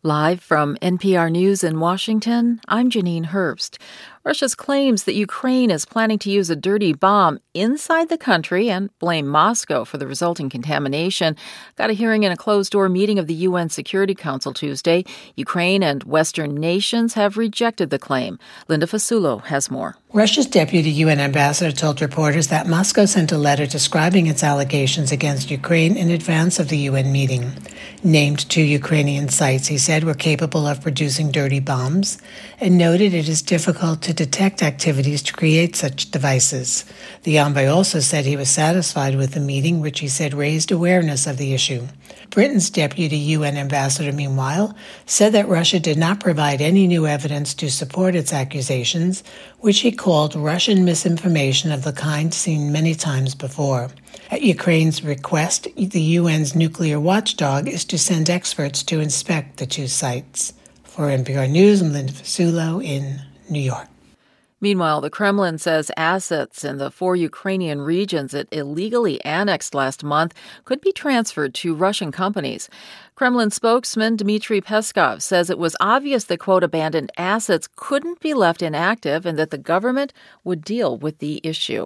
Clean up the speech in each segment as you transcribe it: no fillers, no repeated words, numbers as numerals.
Live from NPR News in Washington, I'm Janine Herbst. Russia's claims that Ukraine is planning to use a dirty bomb inside the country and blame Moscow for the resulting contamination got a hearing in a closed-door meeting of the UN Security Council Tuesday. Ukraine and Western nations have rejected the claim. Linda Fasulo has more. Russia's deputy UN ambassador told reporters that Moscow sent a letter describing its allegations against Ukraine in advance of the UN meeting. Named two Ukrainian sites, he said, were capable of producing dirty bombs, and noted it is difficult to detect activities to create such devices. The envoy also said he was satisfied with the meeting, which he said raised awareness of the issue. Britain's deputy UN ambassador, meanwhile, said that Russia did not provide any new evidence to support its accusations, which he called Russian misinformation of the kind seen many times before. At Ukraine's request, the UN's nuclear watchdog is to send experts to inspect the two sites. For NPR News, I'm Linda Fasulo in New York. Meanwhile, the Kremlin says assets in the 4 Ukrainian regions it illegally annexed last month could be transferred to Russian companies. Kremlin spokesman Dmitry Peskov says it was obvious that, quote, abandoned assets couldn't be left inactive and that the government would deal with the issue.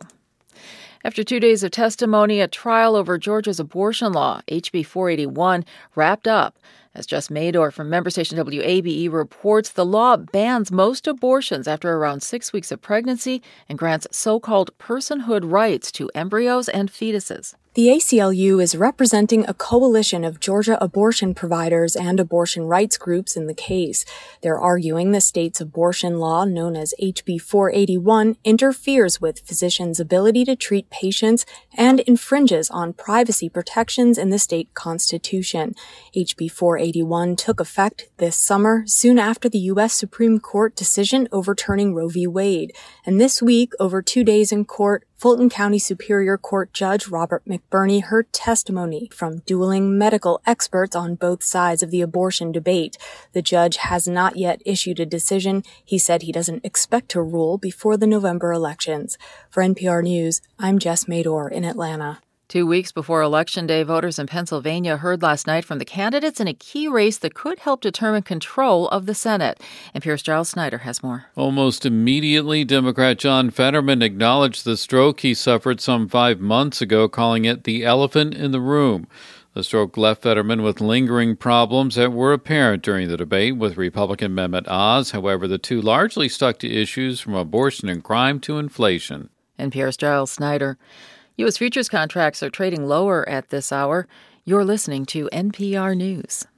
After 2 days of testimony, a trial over Georgia's abortion law, HB 481, wrapped up. As Jess Mador from member station WABE reports, the law bans most abortions after around 6 weeks of pregnancy and grants so-called personhood rights to embryos and fetuses. The ACLU is representing a coalition of Georgia abortion providers and abortion rights groups in the case. They're arguing the state's abortion law, known as HB 481, interferes with physicians' ability to treat patients and infringes on privacy protections in the state constitution. HB 481 took effect this summer, soon after the U.S. Supreme Court decision overturning Roe v. Wade. And this week, over 2 days in court, Fulton County Superior Court Judge Robert McBurney heard testimony from dueling medical experts on both sides of the abortion debate. The judge has not yet issued a decision. He said he doesn't expect to rule before the November elections. For NPR News, I'm Jess Mador in Atlanta. 2 weeks before Election Day, voters in Pennsylvania heard last night from the candidates in a key race that could help determine control of the Senate. NPR's Giles Snyder has more. Almost immediately, Democrat John Fetterman acknowledged the stroke he suffered some 5 months ago, calling it the elephant in the room. The stroke left Fetterman with lingering problems that were apparent during the debate with Republican Mehmet Oz. However, the two largely stuck to issues from abortion and crime to inflation. NPR's Giles Snyder. U.S. futures contracts are trading lower at this hour. You're listening to NPR News.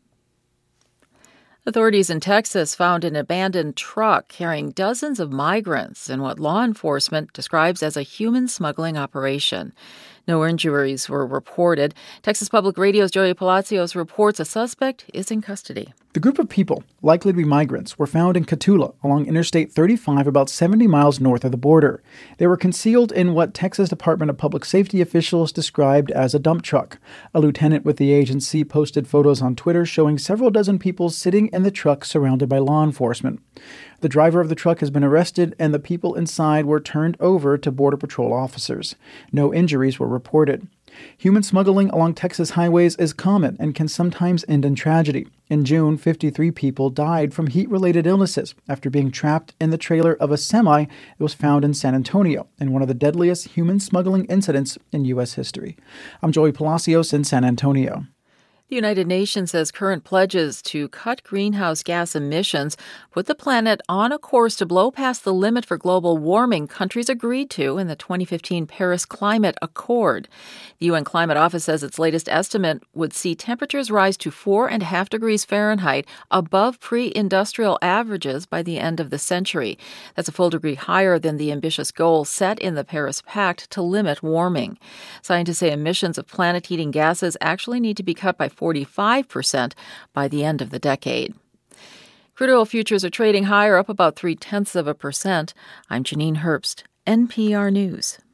Authorities in Texas found an abandoned truck carrying dozens of migrants in what law enforcement describes as a human smuggling operation. No injuries were reported. Texas Public Radio's Joey Palacios reports a suspect is in custody. The group of people, likely to be migrants, were found in Cotulla along Interstate 35 about 70 miles north of the border. They were concealed in what Texas Department of Public Safety officials described as a dump truck. A lieutenant with the agency posted photos on Twitter showing several dozen people sitting in the truck surrounded by law enforcement. The driver of the truck has been arrested and the people inside were turned over to Border Patrol officers. No injuries were reported. Human smuggling along Texas highways is common and can sometimes end in tragedy. In June, 53 people died from heat-related illnesses after being trapped in the trailer of a semi that was found in San Antonio in one of the deadliest human smuggling incidents in U.S. history. I'm Joey Palacios in San Antonio. The United Nations says current pledges to cut greenhouse gas emissions put the planet on a course to blow past the limit for global warming countries agreed to in the 2015 Paris Climate Accord. The UN Climate Office says its latest estimate would see temperatures rise to 4.5 degrees Fahrenheit above pre-industrial averages by the end of the century. That's a full degree higher than the ambitious goal set in the Paris Pact to limit warming. Scientists say emissions of planet-heating gases actually need to be cut by 45% by the end of the decade. Crude oil futures are trading higher, up about 0.3%. I'm Janine Herbst, NPR News.